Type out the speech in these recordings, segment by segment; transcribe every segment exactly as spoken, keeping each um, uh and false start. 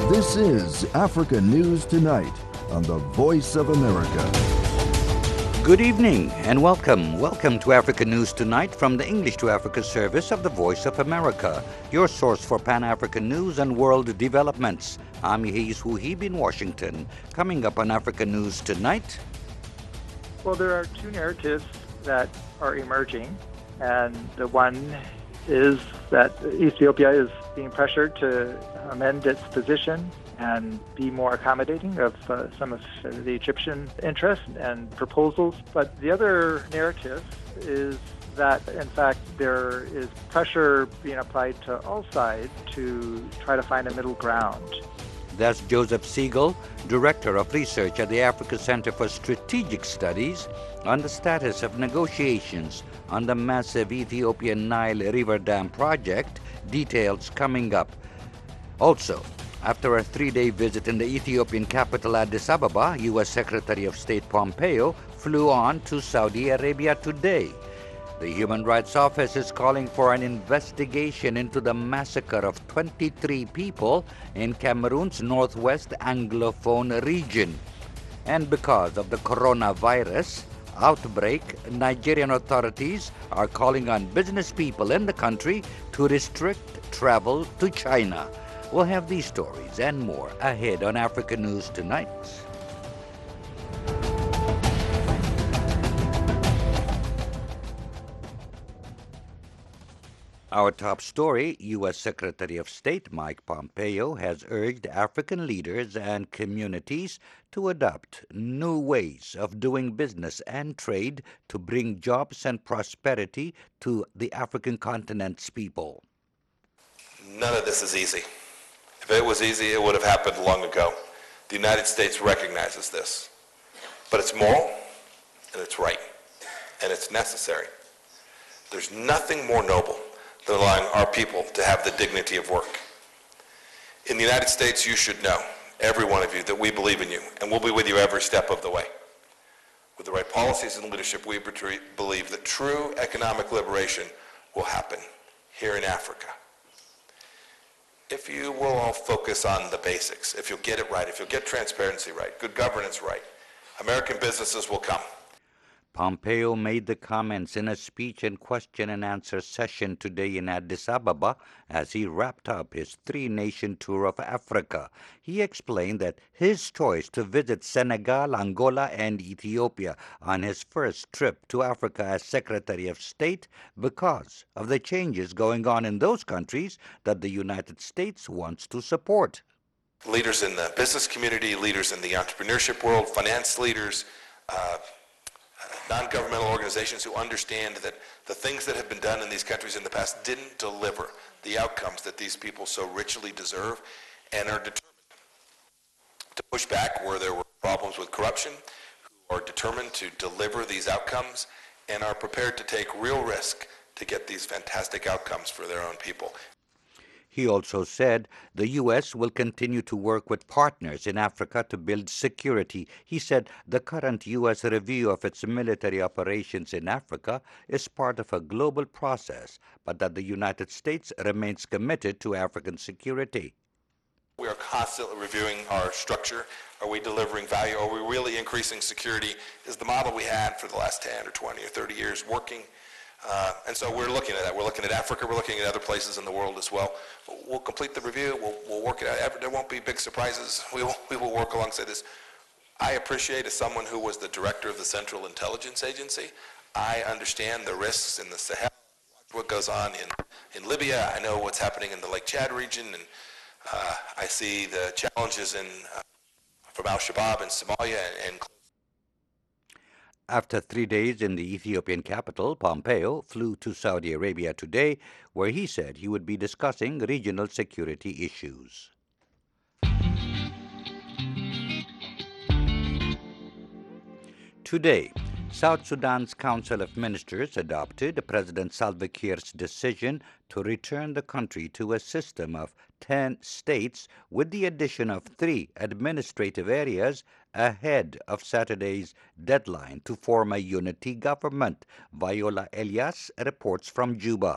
This is Africa News Tonight on the Voice of America. Good evening and welcome. Welcome to Africa News Tonight from the English to Africa service of the Voice of America, your source for Pan-African news and world developments. I'm Yehis Huhib in Washington. Coming up on Africa News Tonight. Well, there are two narratives that are emerging, and the one is that Ethiopia is being pressured to amend its position and be more accommodating of uh, some of the Egyptian interests and proposals. But the other narrative is that, in fact, there is pressure being applied to all sides to try to find a middle ground. That's Joseph Siegel, Director of Research at the Africa Center for Strategic Studies, on the status of negotiations on the massive Ethiopian Nile River Dam project. Details coming up. Also, after a three-day visit in the Ethiopian capital Addis Ababa, U S Secretary of State Pompeo flew on to Saudi Arabia today. The Human Rights Office is calling for an investigation into the massacre of twenty-three people in Cameroon's northwest Anglophone region. And because of the coronavirus outbreak, Nigerian authorities are calling on business people in the country to restrict travel to China. We'll have these stories and more ahead on Africa News Tonight. Our top story, U S Secretary of State Mike Pompeo has urged African leaders and communities to adopt new ways of doing business and trade to bring jobs and prosperity to the African continent's people. None of this is easy. If it was easy, it would have happened long ago. The United States recognizes this. But it's moral, and it's right, and it's necessary. There's nothing more noble than allowing our people to have the dignity of work. In the United States, you should know, every one of you, that we believe in you, and we'll be with you every step of the way. With the right policies and leadership, we believe that true economic liberation will happen here in Africa. If you will all focus on the basics, if you'll get it right, if you'll get transparency right, good governance right, American businesses will come. Pompeo made the comments in a speech and question and answer session today in Addis Ababa as he wrapped up his three-nation tour of Africa. He explained that his choice to visit Senegal, Angola, and Ethiopia on his first trip to Africa as Secretary of State because of the changes going on in those countries that the United States wants to support. Leaders in the business community, leaders in the entrepreneurship world, finance leaders, uh, non-governmental organizations who understand that the things that have been done in these countries in the past didn't deliver the outcomes that these people so richly deserve, and are determined to push back where there were problems with corruption, who are determined to deliver these outcomes, and are prepared to take real risk to get these fantastic outcomes for their own people. He also said the U S will continue to work with partners in Africa to build security. He said the current U S review of its military operations in Africa is part of a global process, but that the United States remains committed to African security. We are constantly reviewing our structure. Are we delivering value? Are we really increasing security? Is the model we had for the last ten or twenty or thirty years working? Uh, and so we're looking at that. We're looking at Africa. We're looking at other places in the world as well. We'll complete the review. We'll, we'll work it out. There won't be big surprises. We will, we will work alongside this. I appreciate, as someone who was the director of the Central Intelligence Agency, I understand the risks in the Sahel, what goes on in, in Libya. I know what's happening in the Lake Chad region, and uh, I see the challenges in, uh, from Al-Shabaab in Somalia and, and After three days in the Ethiopian capital, Pompeo flew to Saudi Arabia today, where he said he would be discussing regional security issues. Today, South Sudan's Council of Ministers adopted President Salva Kiir's decision to return the country to a system of ten states with the addition of three administrative areas ahead of Saturday's deadline to form a unity government. Viola Elias reports from Juba.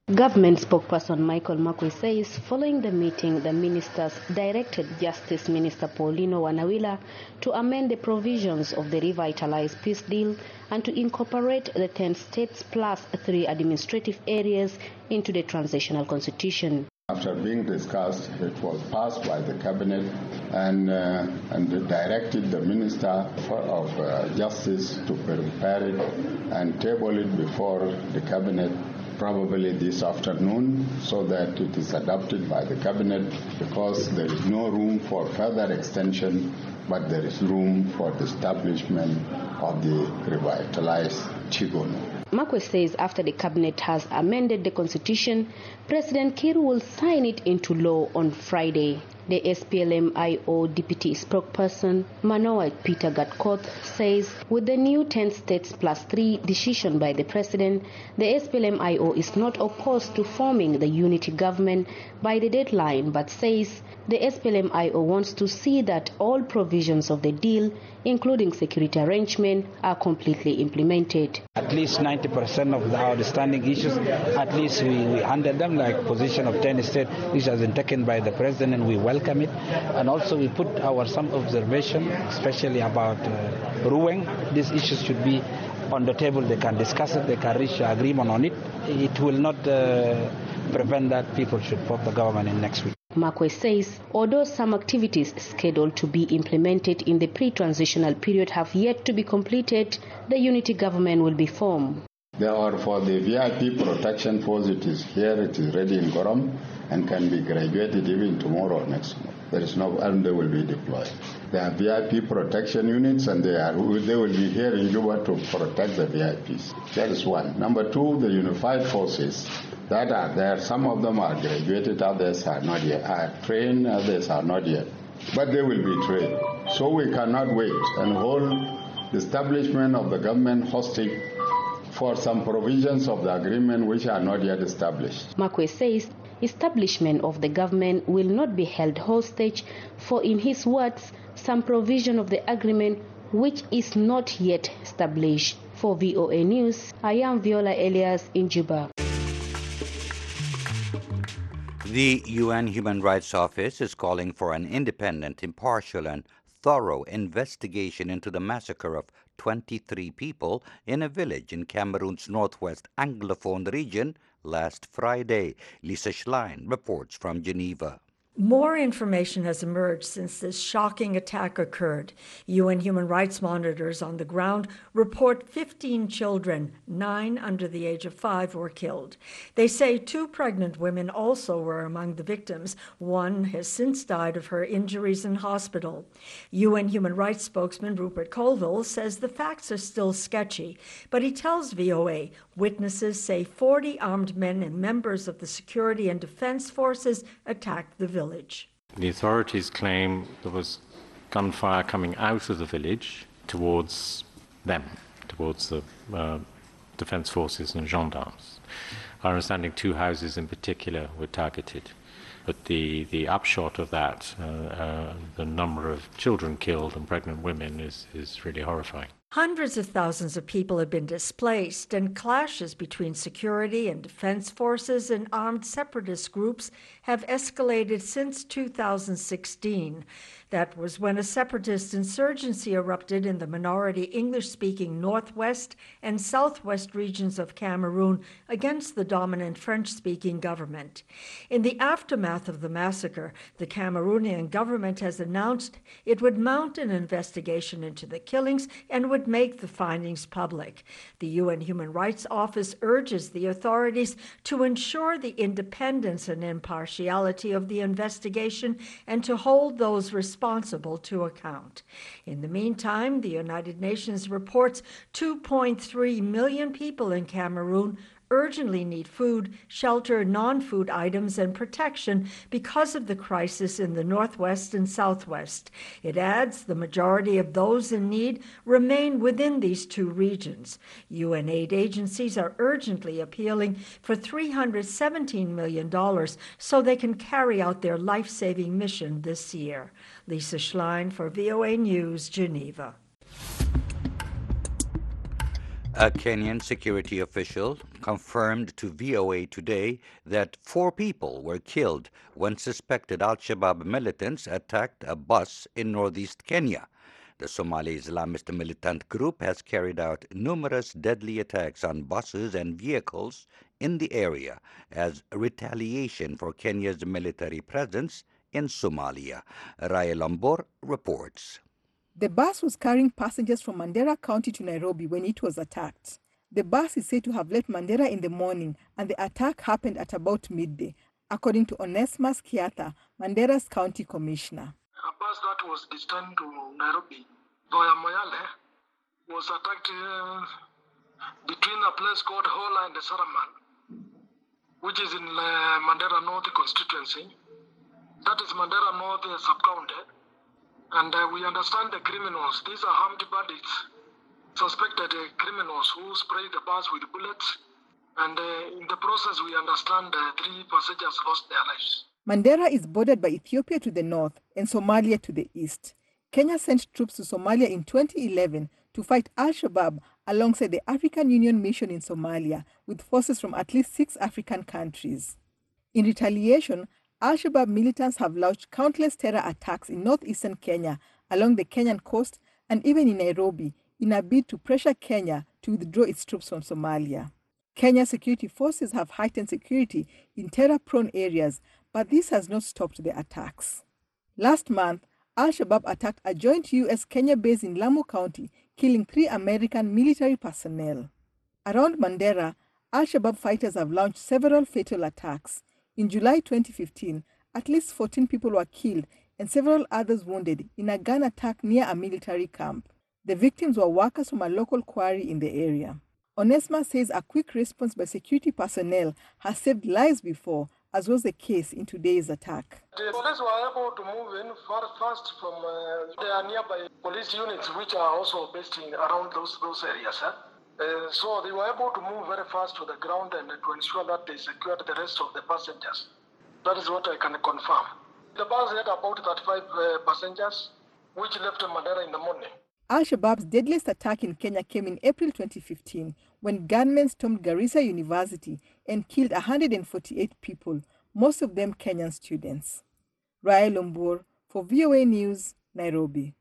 Government spokesperson Michael Makwe says following the meeting, the ministers directed Justice Minister Paulino Wanawila to amend the provisions of the revitalized peace deal and to incorporate the ten states plus three administrative areas into the transitional constitution. After being discussed, it was passed by the cabinet and, uh, and directed the Minister for, of uh, Justice to prepare it and table it before the cabinet probably this afternoon so that it is adopted by the cabinet, because there is no room for further extension, but there is room for the establishment of the revitalized tribunal. Makwe says after the cabinet has amended the constitution, President Kiir will sign it into law on Friday. The S P L M I O deputy spokesperson Manoa Peter Gatkoth says with the new ten states plus three decision by the president, the S P L M I O is not opposed to forming the unity government by the deadline, but says the S P L M I O wants to see that all provisions of the deal, including security arrangement, are completely implemented. At least ninety percent of the outstanding issues, at least we, we handle them, like position of ten states, which has been taken by the president, and we welcome it. And also we put our some observation, especially about uh, Ruweng. These issues should be on the table. They can discuss it, they can reach an agreement on it. It will not uh, prevent that people should vote the government in next week. Makwe says, although some activities scheduled to be implemented in the pre-transitional period have yet to be completed, the unity government will be formed. There are for the V I P protection force, it is here, it is ready in Goram and can be graduated even tomorrow or next month. There is no, and they will be deployed. There are V I P protection units and they are they will be here in Juba to protect the V I Ps. That is one. Number two, the unified forces that are there, some of them are graduated, others are not yet, are trained, others are not yet. But they will be trained. So we cannot wait and hold the establishment of the government hostage for some provisions of the agreement which are not yet established. Makwe says establishment of the government will not be held hostage for, in his words, some provision of the agreement which is not yet established. For V O A News, I am Viola Elias in Juba. The U N Human Rights Office is calling for an independent, impartial, and thorough investigation into the massacre of twenty-three people in a village in Cameroon's northwest Anglophone region last Friday. Lisa Schlein reports from Geneva. More information has emerged since this shocking attack occurred. U N human rights monitors on the ground report fifteen children, nine under the age of five, were killed. They say two pregnant women also were among the victims. One has since died of her injuries in hospital. U N human rights spokesman Rupert Colville says the facts are still sketchy, but he tells V O A witnesses say forty armed men and members of the security and defense forces attacked the village. Village. The authorities claim there was gunfire coming out of the village towards them, towards the uh, defense forces and gendarmes. Our understanding, two houses in particular were targeted. But the, the upshot of that, uh, uh, the number of children killed and pregnant women, is, is really horrifying. Hundreds of thousands of people have been displaced, and clashes between security and defense forces and armed separatist groups have escalated since two thousand sixteen. That was when a separatist insurgency erupted in the minority English-speaking northwest and southwest regions of Cameroon against the dominant French-speaking government. In the aftermath of the massacre, the Cameroonian government has announced it would mount an investigation into the killings and would make the findings public. The U N Human Rights Office urges the authorities to ensure the independence and impartiality of the investigation and to hold those responsible to account. In the meantime, the United Nations reports two point three million people in Cameroon urgently need food, shelter, non-food items, and protection because of the crisis in the northwest and southwest. It adds the majority of those in need remain within these two regions. U N aid agencies are urgently appealing for three hundred seventeen million dollars so they can carry out their life-saving mission this year. Lisa Schlein for V O A News, Geneva. A Kenyan security official confirmed to V O A today that four people were killed when suspected Al-Shabaab militants attacked a bus in northeast Kenya. The Somali Islamist militant group has carried out numerous deadly attacks on buses and vehicles in the area as retaliation for Kenya's military presence in Somalia. Raya Lombor reports. The bus was carrying passengers from Mandera County to Nairobi when it was attacked. The bus is said to have left Mandera in the morning, and the attack happened at about midday, according to Onesmus Kiatha, Mandera's county commissioner. A bus that was destined to Nairobi via Moyale was attacked uh, between a place called Hola and Saraman, which is in uh, Mandera North constituency. That is Mandera North uh, sub-county. And uh, we understand the criminals. These are armed bandits, suspected uh, criminals who sprayed the bus with bullets. And uh, in the process, we understand uh, three passengers lost their lives. Mandera is bordered by Ethiopia to the north and Somalia to the east. Kenya sent troops to Somalia in twenty eleven to fight Al-Shabaab alongside the African Union mission in Somalia, with forces from at least six African countries. In retaliation, Al-Shabaab militants have launched countless terror attacks in northeastern Kenya, along the Kenyan coast, and even in Nairobi, in a bid to pressure Kenya to withdraw its troops from Somalia. Kenya security forces have heightened security in terror-prone areas, but this has not stopped the attacks. Last month, Al-Shabaab attacked a joint U S Kenya base in Lamu County, killing three American military personnel. Around Mandera, Al-Shabaab fighters have launched several fatal attacks. In July twenty fifteen, at least fourteen people were killed and several others wounded in a gun attack near a military camp. The victims were workers from a local quarry in the area. Onesma says a quick response by security personnel has saved lives before, as was the case in today's attack. The police were able to move in far fast from uh, their nearby police units, which are also based in around those, those areas. Huh? Uh, so they were able to move very fast to the ground and to ensure that they secured the rest of the passengers. That is what I can confirm. The bus had about thirty-five uh, passengers, which left Mandera in the morning. Al-Shabaab's deadliest attack in Kenya came in April twenty fifteen, when gunmen stormed Garissa University and killed one hundred forty-eight people, most of them Kenyan students. Raya Lombor for V O A News, Nairobi.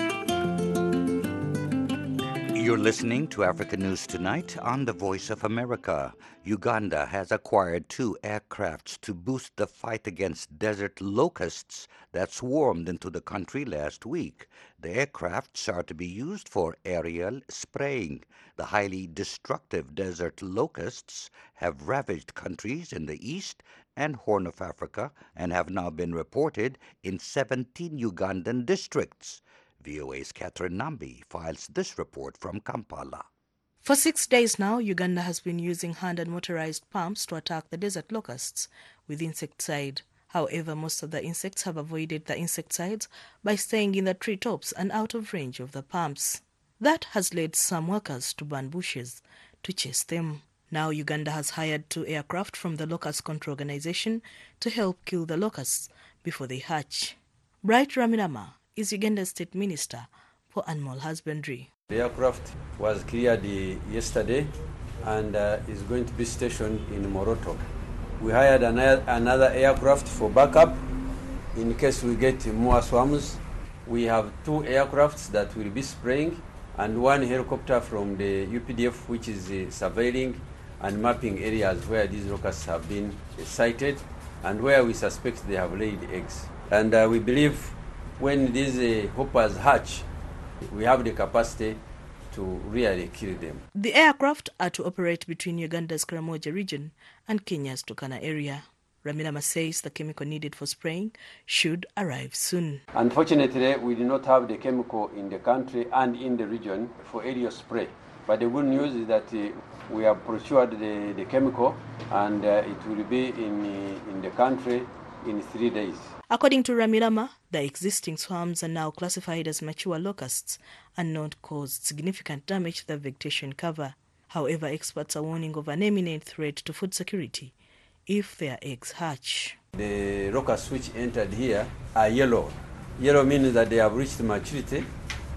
You're listening to Africa News Tonight on the Voice of America. Uganda has acquired two aircrafts to boost the fight against desert locusts that swarmed into the country last week. The aircrafts are to be used for aerial spraying. The highly destructive desert locusts have ravaged countries in the East and Horn of Africa and have now been reported in seventeen Ugandan districts. V O A's Catherine Nambi files this report from Kampala. For six days now, Uganda has been using hand and motorized pumps to attack the desert locusts with insecticide. However, most of the insects have avoided the insecticides by staying in the treetops and out of range of the pumps. That has led some workers to burn bushes to chase them. Now Uganda has hired two aircraft from the Locust Control Organization to help kill the locusts before they hatch. Bright Raminama is Uganda's State Minister for Animal Husbandry. The aircraft was cleared yesterday and uh, is going to be stationed in Moroto. We hired another, another aircraft for backup in case we get more swarms. We have two aircrafts that will be spraying and one helicopter from the U P D F, which is uh, surveilling and mapping areas where these locusts have been uh, sighted and where we suspect they have laid eggs. And uh, we believe when these uh, hoppers hatch, we have the capacity to really kill them. The aircraft are to operate between Uganda's Karamoja region and Kenya's Turkana area. Raminama says the chemical needed for spraying should arrive soon. Unfortunately, we do not have the chemical in the country and in the region for aerial spray. But the good news is that uh, we have procured the, the chemical and uh, it will be in, uh, in the country in three days. According to Ramirama, the existing swarms are now classified as mature locusts and not caused significant damage to the vegetation cover. However, experts are warning of an imminent threat to food security if their eggs hatch. The locusts which entered here are yellow. Yellow means that they have reached maturity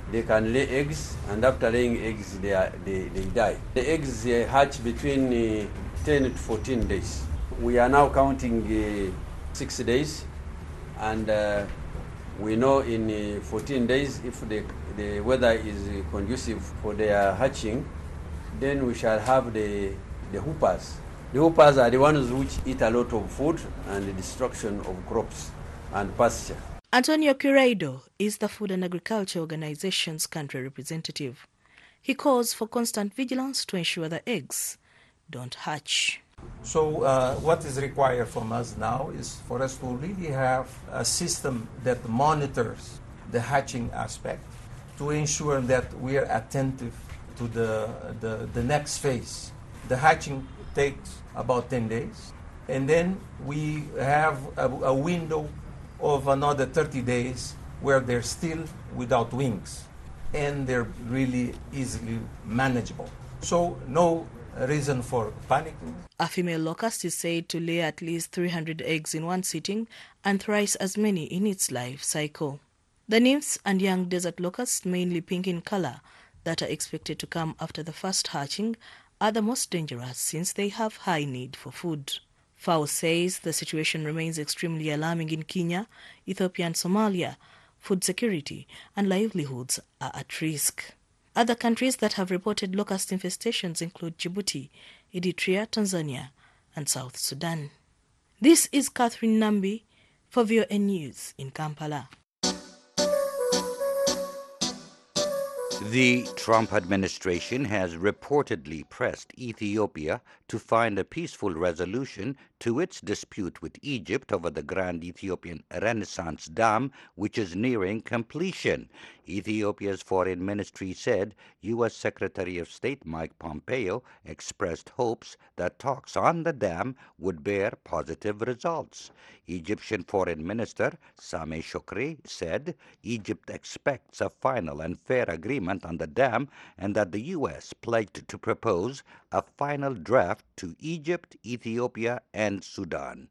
they can lay eggs, and after laying eggs, they, are, they, they die. The eggs uh, hatch between uh, ten to fourteen days. We are now counting uh, six days, and uh, we know in uh, fourteen days, if the, the weather is uh, conducive for their hatching, then we shall have the, the hoopers. The hoopers are the ones which eat a lot of food and the destruction of crops and pasture. Antonio Curaido is the Food and Agriculture Organization's country representative. He calls for constant vigilance to ensure the eggs don't hatch. So uh, what is required from us now is for us to really have a system that monitors the hatching aspect to ensure that we are attentive to the, the, the next phase. The hatching takes about ten days, and then we have a, a window of another thirty days where they're still without wings and they're really easily manageable. So no reason for panicking. A female locust is said to lay at least three hundred eggs in one sitting and thrice as many in its life cycle. The nymphs and young desert locusts, mainly pink in color, that are expected to come after the first hatching are the most dangerous since they have high need for food. F A O says the situation remains extremely alarming in Kenya, Ethiopia and Somalia. Food security and livelihoods are at risk. Other countries that have reported locust infestations include Djibouti, Eritrea, Tanzania and South Sudan. This is Catherine Nambi for V O N News in Kampala. The Trump administration has reportedly pressed Ethiopia to find a peaceful resolution to its dispute with Egypt over the Grand Ethiopian Renaissance Dam, which is nearing completion. Ethiopia's foreign ministry said U S Secretary of State Mike Pompeo expressed hopes that talks on the dam would bear positive results. Egyptian Foreign Minister Sameh Shoukry said Egypt expects a final and fair agreement on the dam and that the U S pledged to propose a final draft to Egypt, Ethiopia, and Sudan.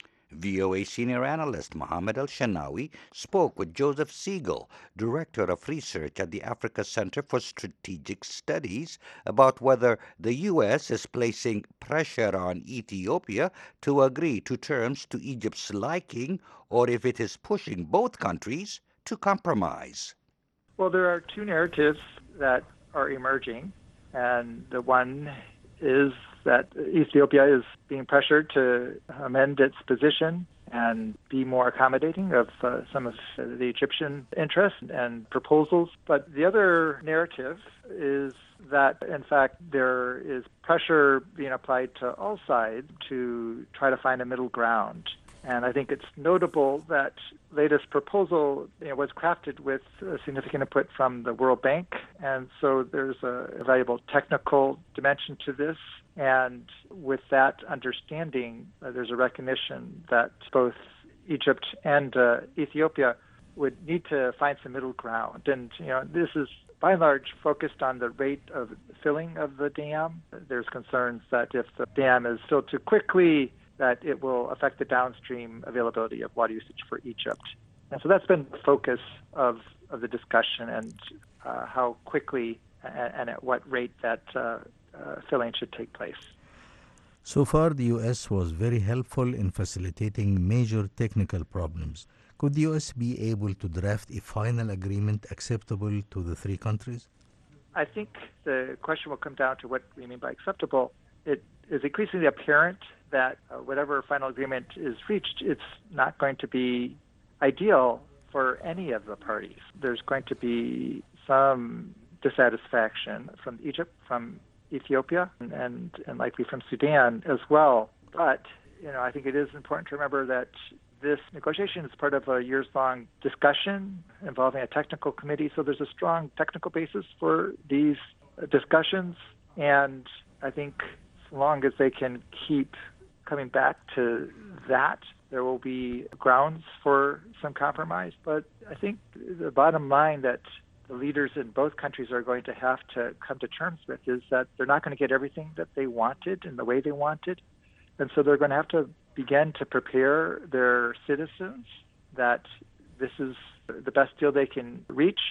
V O A senior analyst Mohammed El-Shanawi spoke with Joseph Siegel, director of research at the Africa Center for Strategic Studies, about whether the U S is placing pressure on Ethiopia to agree to terms to Egypt's liking, or if it is pushing both countries to compromise. Well, there are two narratives that are emerging, and the one is that Ethiopia is being pressured to amend its position and be more accommodating of uh, some of the Egyptian interests and proposals. But the other narrative is that, in fact, there is pressure being applied to all sides to try to find a middle ground. And I think it's notable that latest proposal you know, was crafted with a significant input from the World Bank. And so there's a, a valuable technical dimension to this. And with that understanding, uh, there's a recognition that both Egypt and uh, Ethiopia would need to find some middle ground. And, you know, this is by and large focused on the rate of filling of the dam. There's concerns that if the dam is filled too quickly, that it will affect the downstream availability of water usage for Egypt. And so that's been the focus of, of the discussion and uh, how quickly and, and at what rate that uh, uh, filling should take place. So far, the U S was very helpful in facilitating major technical problems. Could the U S be able to draft a final agreement acceptable to the three countries? I think the question will come down to what we mean by acceptable. It is increasingly apparent that uh, whatever final agreement is reached, it's not going to be ideal for any of the parties. There's going to be some dissatisfaction from Egypt, from Ethiopia, and, and likely from Sudan as well. But, you know, I think it is important to remember that this negotiation is part of a years-long discussion involving a technical committee, so there's a strong technical basis for these discussions, and I think as long as they can keep coming back to that, there will be grounds for some compromise. But I think the bottom line that the leaders in both countries are going to have to come to terms with is that they're not going to get everything that they wanted in the way they wanted. And so they're going to have to begin to prepare their citizens that this is the best deal they can reach,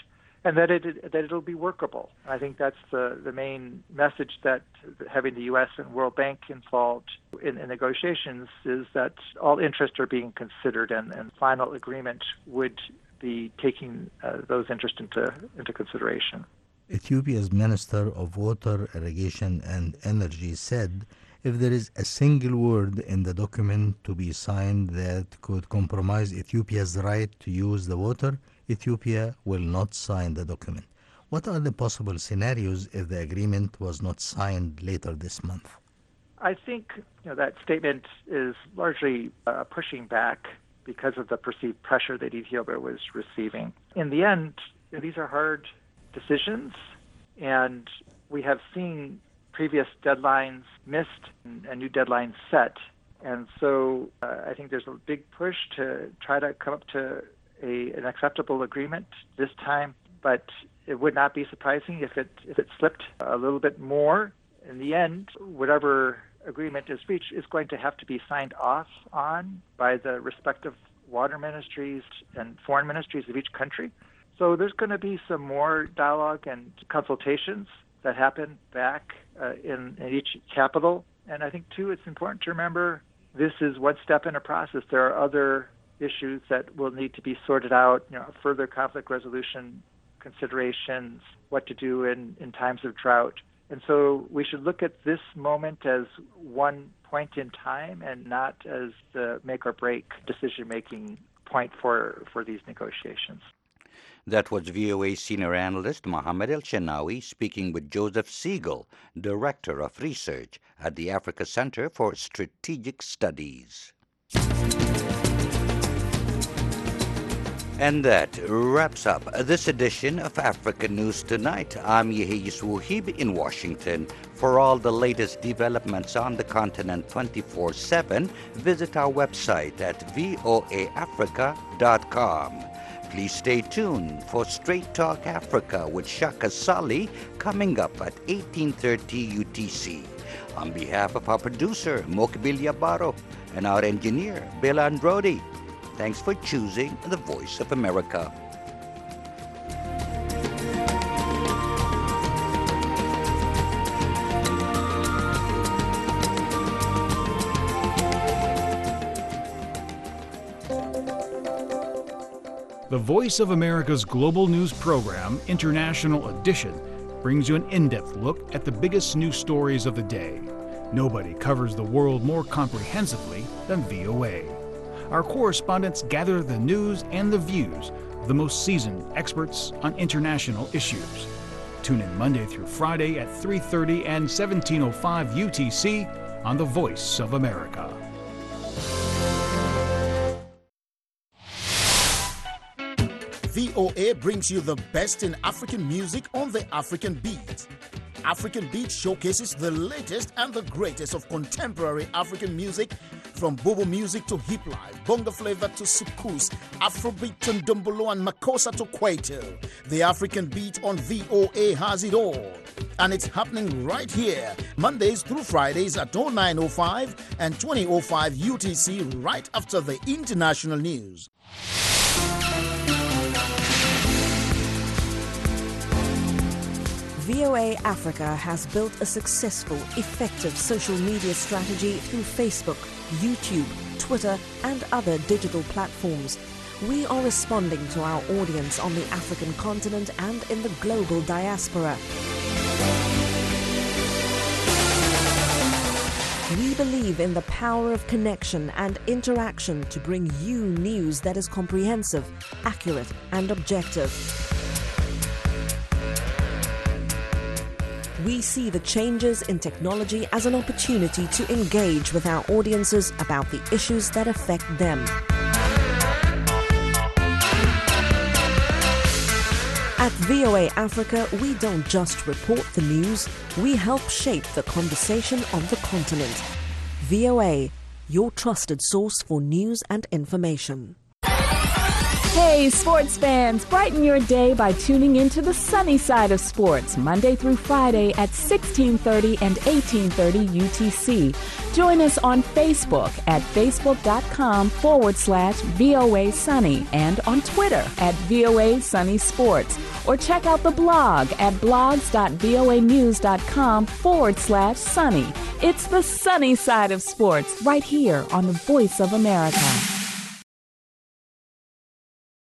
and that it that it'll be workable. I think that's the, the main message that having the U S and World Bank involved in, in negotiations is that all interests are being considered, and, and final agreement would be taking uh, those interests into into consideration. Ethiopia's Minister of Water, Irrigation and Energy said if there is a single word in the document to be signed that could compromise Ethiopia's right to use the water, Ethiopia will not sign the document. What are the possible scenarios if the agreement was not signed later this month? I think you know, that statement is largely uh, pushing back because of the perceived pressure that Ethiopia was receiving. In the end, you know, these are hard decisions, and we have seen previous deadlines missed and, and new deadlines set. And so uh, I think there's a big push to try to come up to a, an acceptable agreement this time, but it would not be surprising if it if it slipped a little bit more. In the end, whatever agreement is reached is going to have to be signed off on by the respective water ministries and foreign ministries of each country. So there's going to be some more dialogue and consultations that happen back uh, in, in each capital. And I think, too, it's important to remember this is one step in a process. There are other issues that will need to be sorted out, you know, further conflict resolution considerations, what to do in, in times of drought. And so we should look at this moment as one point in time and not as the make or break decision-making point for, for these negotiations. That was V O A senior analyst Mohammed El-Shenawi speaking with Joseph Siegel, Director of Research at the Africa Center for Strategic Studies. And that wraps up this edition of Africa News Tonight. I'm Yehiyas Wuhib in Washington. For all the latest developments on the continent twenty-four seven, visit our website at voa africa dot com. Please stay tuned for Straight Talk Africa with Shaka Sali coming up at eighteen thirty U T C. On behalf of our producer, Mokbil Yabaro, and our engineer, Bill Androdi, thanks for choosing the Voice of America. The Voice of America's global news program, International Edition, brings you an in-depth look at the biggest news stories of the day. Nobody covers the world more comprehensively than V O A. Our correspondents gather the news and the views of the most seasoned experts on international issues. Tune in Monday through Friday at three thirty and seventeen oh five U T C on The Voice of America. V O A brings you the best in African music on the African Beat. African Beat showcases the latest and the greatest of contemporary African music, from bobo music to hip life, bongo flavor to soukous, Afrobeat to ndombolo and makossa to kwaito. The African Beat on V O A has it all. And it's happening right here, Mondays through Fridays at oh nine oh five and twenty oh five U T C, right after the international news. V O A Africa has built a successful, effective social media strategy through Facebook, YouTube, Twitter, and other digital platforms. We are responding to our audience on the African continent and in the global diaspora. We believe in the power of connection and interaction to bring you news that is comprehensive, accurate, and objective. We see the changes in technology as an opportunity to engage with our audiences about the issues that affect them. At V O A Africa, we don't just report the news, we help shape the conversation on the continent. V O A, your trusted source for news and information. Hey, sports fans, brighten your day by tuning into the sunny side of sports, Monday through Friday at sixteen thirty and eighteen thirty U T C. Join us on Facebook at facebook.com forward slash VOA Sunny and on Twitter at VOA Sunny Sports. Or check out the blog at blogs.voanews.com forward slash sunny. It's the sunny side of sports right here on the Voice of America.